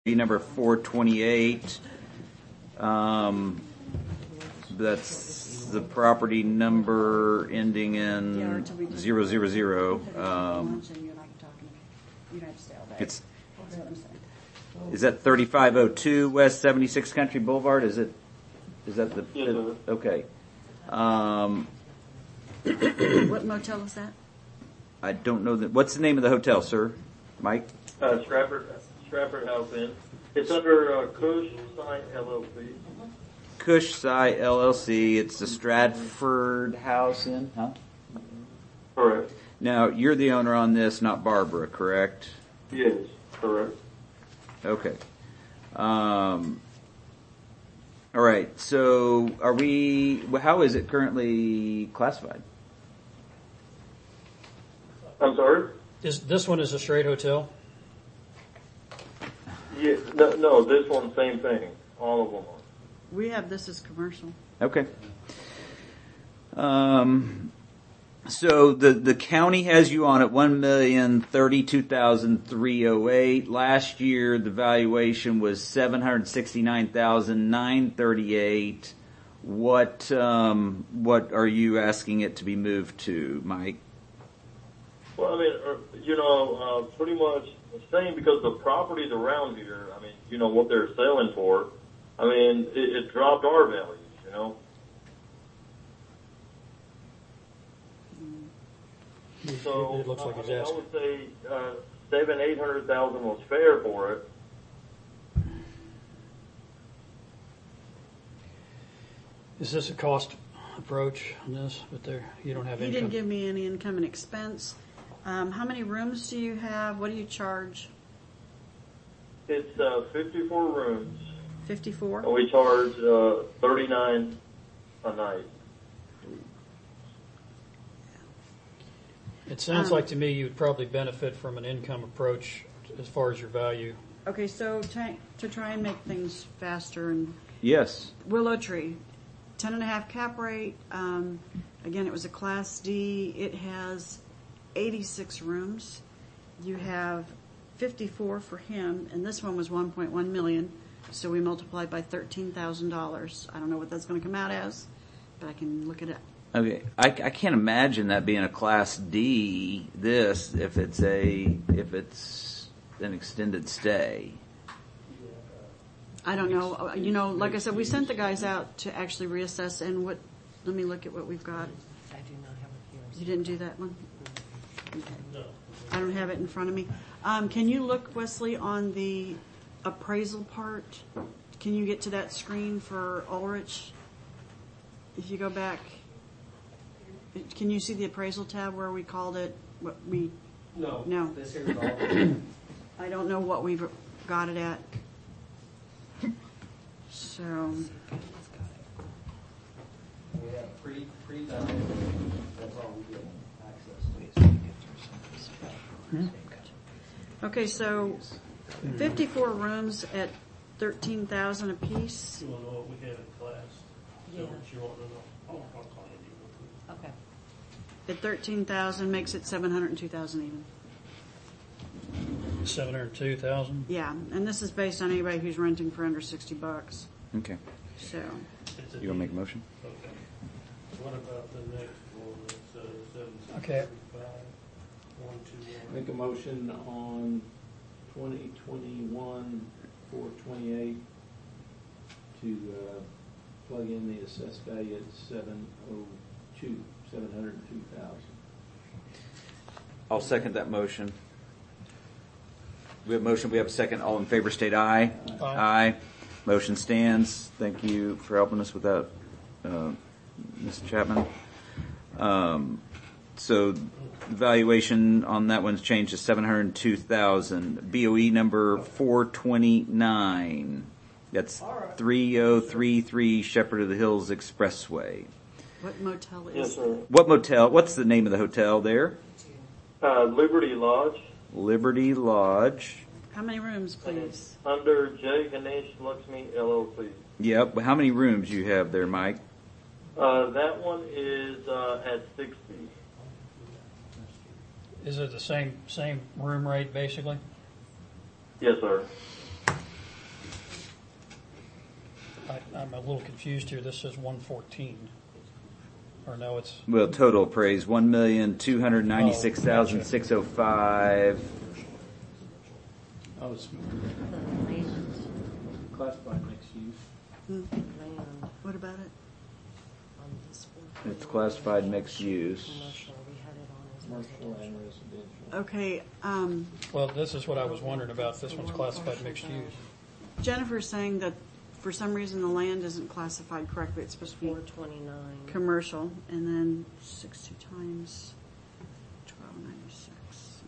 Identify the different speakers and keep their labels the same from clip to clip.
Speaker 1: number 428. That's the property number ending in 000. Is that 3502 West 76 Country Boulevard? Is that the?
Speaker 2: Yes, sir.
Speaker 1: Okay.
Speaker 3: What motel is that?
Speaker 1: I don't know that. What's the name of the hotel, sir? Mike?
Speaker 2: Stratford House Inn. It's under Cush Sign LLC.
Speaker 1: Cush Sci LLC. It's the Stratford House Inn, huh?
Speaker 2: Correct.
Speaker 1: Now, you're the owner on this, not Barbara, correct?
Speaker 2: Yes, correct.
Speaker 1: Okay. All right. So, how is it currently classified?
Speaker 2: I'm sorry?
Speaker 4: This one is a straight hotel?
Speaker 2: Yeah, no, this one, same thing. All of them are.
Speaker 3: We have this as commercial.
Speaker 1: Okay. So the county has you on at $1,032,308. Last year the valuation was $769,938. What are you asking it to be moved to, Mike?
Speaker 2: Well, I mean, pretty much the same, because the properties around here, I mean, what they're selling for, I mean, it dropped our values, So,
Speaker 4: it looks like he's
Speaker 2: I
Speaker 4: asking.
Speaker 2: would say, $700,000-800,000 was fair for it.
Speaker 4: Is this a cost approach on this? But you don't have
Speaker 3: He
Speaker 4: income.
Speaker 3: didn't give me any income and expense. How many rooms do you have? What do you charge?
Speaker 2: It's 54 rooms.
Speaker 3: 54?
Speaker 2: And we charge $39 a night.
Speaker 4: It sounds like to me you would probably benefit from an income approach as far as your value.
Speaker 3: Okay, so to try and make things faster, and
Speaker 1: Yes.
Speaker 3: Willow Tree, 10.5 cap rate. Again, it was a Class D. It has 86 rooms. You have 54 for him, and this one was $1.1 million. So we multiplied by $13,000. I don't know what that's going to come out as, but I can look it up.
Speaker 1: Okay. I can't imagine that being a Class D. If it's an extended stay.
Speaker 3: I don't know. Like I said, we sent the guys out to actually reassess, and let me look at what we've got.
Speaker 5: I do not have it here.
Speaker 3: You didn't do that one? Okay. I don't have it in front of me. Can you look, Wesley, on the appraisal part? Can you get to that screen for Ulrich? If you go back, can you see the appraisal tab where we called it what we? No.
Speaker 5: This here is all.
Speaker 3: I don't know what we've got it at. So.
Speaker 5: We have pre-done. That's all we get access to.
Speaker 3: Okay, so 54 rooms at $13,000 a piece.
Speaker 6: You want to know what we had in class?
Speaker 5: Yeah.
Speaker 6: Is that what you want to know? I'll call you.
Speaker 5: Okay.
Speaker 3: At $13,000 makes it $702,000 even.
Speaker 4: 702,000.
Speaker 3: Yeah, and this is based on anybody who's renting for under $60.
Speaker 1: Okay.
Speaker 3: So.
Speaker 6: It's
Speaker 1: You want to make a motion?
Speaker 6: Okay. What about the next one? It's 765,
Speaker 4: Okay.
Speaker 6: 121.
Speaker 7: Make a motion on 2021 428 to plug in the assessed value at 702,000.
Speaker 1: I'll second that motion. We have a motion. We have a second. All in favor state aye.
Speaker 4: Aye.
Speaker 1: Aye. Motion stands. Thank you for helping us with that, Ms. Chapman. So the valuation on that one's changed to $702,000. BOE number 429. That's 3033 Shepherd of the Hills Expressway.
Speaker 3: What motel is
Speaker 2: Yes, sir.
Speaker 1: What motel? What's the name of the hotel there?
Speaker 2: Liberty Lodge.
Speaker 1: Liberty Lodge.
Speaker 3: How many rooms, please?
Speaker 2: Under J. Ganesh Lakshmi LLC.
Speaker 1: Yep. How many rooms you have there, Mike?
Speaker 2: That one is at 60.
Speaker 4: Is it the same room rate basically?
Speaker 2: Yes, sir.
Speaker 4: a little confused here. This says 114. Or no, it's,
Speaker 1: Well, total appraised, 1,296,605.
Speaker 7: Oh, it's
Speaker 8: The land,
Speaker 7: classified mixed use.
Speaker 8: land
Speaker 3: What about it?
Speaker 8: on this one.
Speaker 1: It's classified mixed use.
Speaker 8: Commercial, we had it on as
Speaker 7: Commercial
Speaker 8: residential.
Speaker 7: and residential.
Speaker 3: Okay,
Speaker 4: well, this is what I was wondering about. This one's classified mixed use.
Speaker 3: Jennifer's saying that for some reason the land isn't classified correctly. It's supposed to be
Speaker 8: 429.
Speaker 3: commercial, and then 60 times 1296.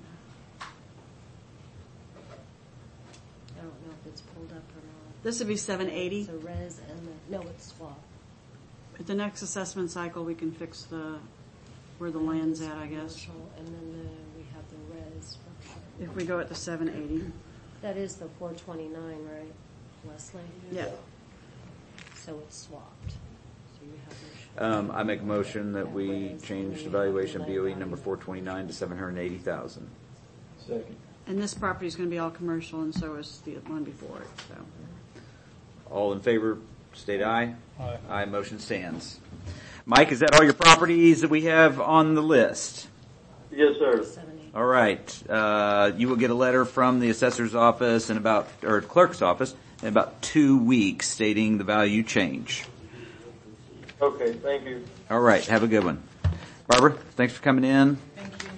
Speaker 8: I don't know if it's pulled up or not.
Speaker 3: This would be 780.
Speaker 8: It's a res and no, it's swap.
Speaker 3: At the next assessment cycle, we can fix where the land's at, I guess.
Speaker 8: Commercial, and then we have the res structure.
Speaker 3: If we go at the 780.
Speaker 8: That is the 429, right, Leslie?
Speaker 3: Yeah.
Speaker 8: So it's swapped. So you have your
Speaker 1: I make a motion that we change the valuation of BOE number 429 to 780,000.
Speaker 7: Second.
Speaker 3: And this property is going to be all commercial, and so is the one before it. So,
Speaker 1: All in favor, state aye.
Speaker 4: Aye.
Speaker 1: Aye, motion stands. Mike, is that all your properties that we have on the list?
Speaker 2: Yes, sir.
Speaker 8: 70.
Speaker 1: All right. You will get a letter from the assessor's office or clerk's office in about 2 weeks stating the value change.
Speaker 2: Okay, thank you.
Speaker 1: All right. Have a good one. Barbara, thanks for coming in.
Speaker 3: thank you.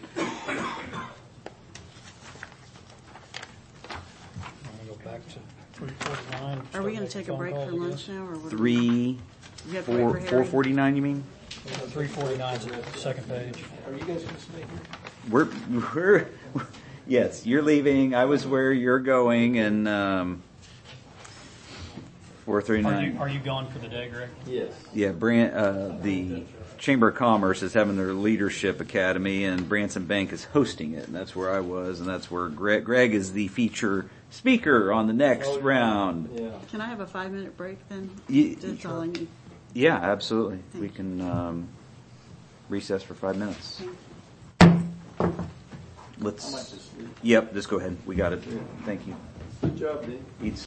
Speaker 4: I'm going to go back to 349.
Speaker 3: Are we going to take a break for lunch now, or what?
Speaker 1: You have to wait for Harry? 449, you mean?
Speaker 4: 349 is the second page.
Speaker 7: Are you guys going to stay here?
Speaker 1: We're yes, you're leaving. I was where you're going, and 439.
Speaker 4: Are you gone for the day, Greg?
Speaker 7: Yes.
Speaker 1: Yeah, the Chamber of Commerce is having their leadership academy, and Branson Bank is hosting it, and that's where I was, and that's where Greg is the feature speaker on the next round.
Speaker 7: Yeah.
Speaker 3: Can I have a 5-minute break then?
Speaker 1: Ye-
Speaker 3: That's all I need.
Speaker 1: Yeah, absolutely. We can recess for 5 minutes.
Speaker 7: I might
Speaker 1: Let's.
Speaker 7: just leave.
Speaker 1: Yep, just go ahead. We got it. Thank you.
Speaker 7: Good job, Dave.
Speaker 1: Eats.